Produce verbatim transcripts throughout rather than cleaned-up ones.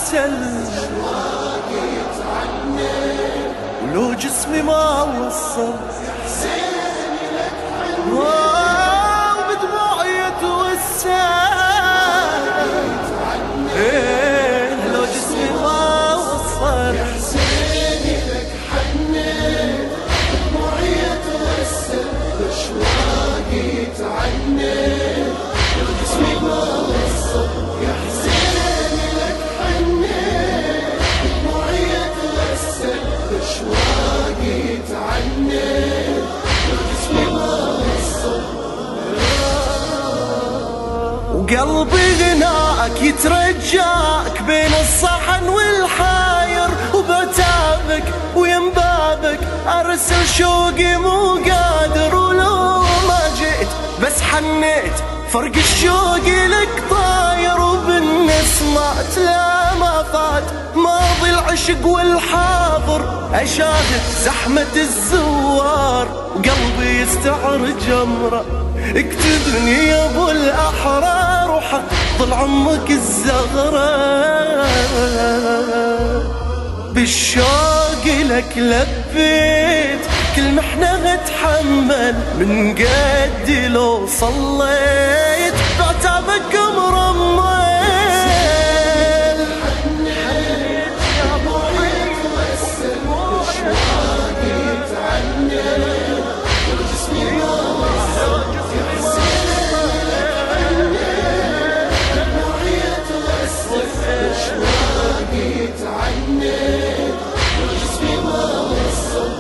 عسل، ولو جسمي ما وصل وبدموعي اتوسل، إيه لو جسمي ما وصل يا حسيني لك حنيت، بدموعي اتوسل بأشواقي يتعنت، لو جسمي ما وصل يا حسيني لك حنيت، بدموعي اتوسل بأشواقي يتعنت، لو جسمي ما وصل. وقلبي غناك يترجاك بين الصحن والحاير، وبتابك وينبابك ارسل شوقي مو قادر، ولو ما جيت بس حنيت فرق الشوق لك طاير، وبالنسمات لا ما فات ماضي العشق والحاضر، اشاهد زحمة الزوار وقلبي يستعر جمره، اكتبني يا ابو الاحرار وحق طل عمك الزغرة، بالشوق لك لبيت كل محنة اتحمل، من قدي لو صليت بعتابك مرمل، يا ابو عيد وسل وشواقي يتعنت، وجسمي ما وصل يا حسيني دموعي توسل بأشواقي يتعنت، وجسمي ما وصل.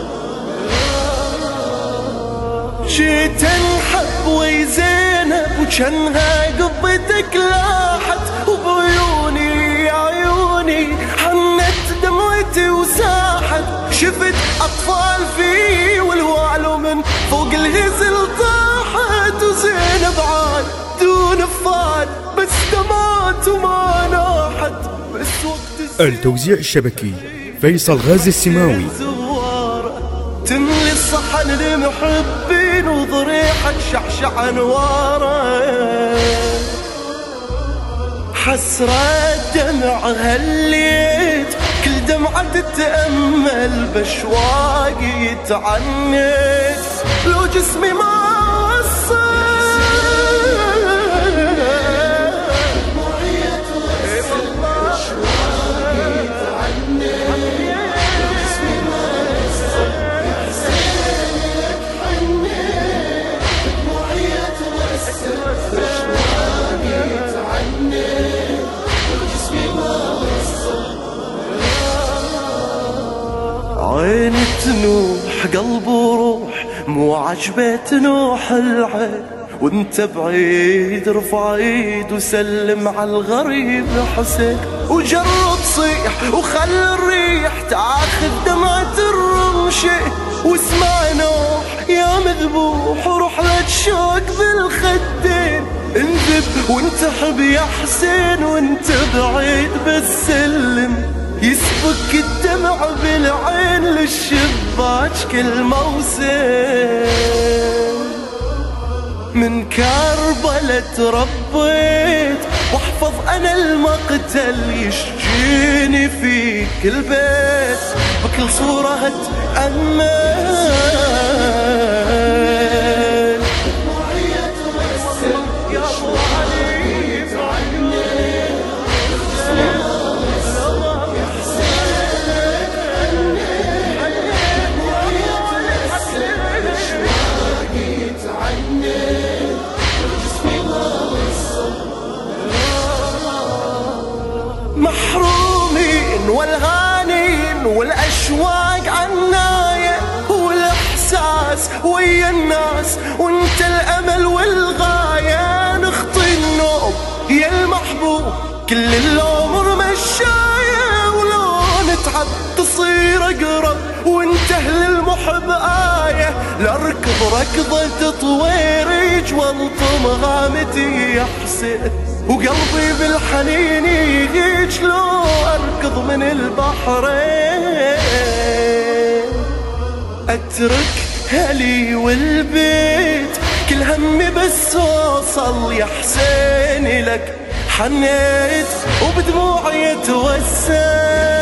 جيت انحب وي زينب وجنها قبتك لاحت، وبعيوني يا عيوني حنت دمعتي وساحت، شفت اطفال في والوعل من فوق الهزل طاحت، وزينب عاد دون فاد بس دمعت وما ناحت، بس وقت التوزيع الشبكي فيصل غازي السماوي، تملي الصحن لمحبين وضريحك شعشع انواره، حسرة دمع هليت كل دمعة تتأمل بأشواقي يتعنت، لو جسمي ما وصل عيني تنوح قلب وروح، مو عجبت نوح العين، وانت بعيد رفع ايد وسلم على الغريب حسين، وجرب صيح وخلي الريح تاخذ دمعة الرمشة، واسمع نوح يا مذبوح ورحلة شوق بالخدين، انذب وانتحب يا حسين وانت بعيد بالسلم، يسبك الدمع بالعين للشباك كل موسم، من كربلة تربيت واحفظ انا المقتل يشجيني في كل بيت، بكل صورة هتأمل، محرومين والغانين والأشواق عناية، والإحساس ويا الناس وانت الأمل والغاية، نخطي النوم يا المحبوب كل العمر مشاية، ولو نتعب تصير أقرب وانته للمحب آية، لأركض ركضة طويرج والطم غامتي يا حسين، وقلبي بالحنين يجيج لو أركض من البحرين، أترك هلي والبيت كل همي بس أوصل يا حسين لك حنيت وبدموعي توسل.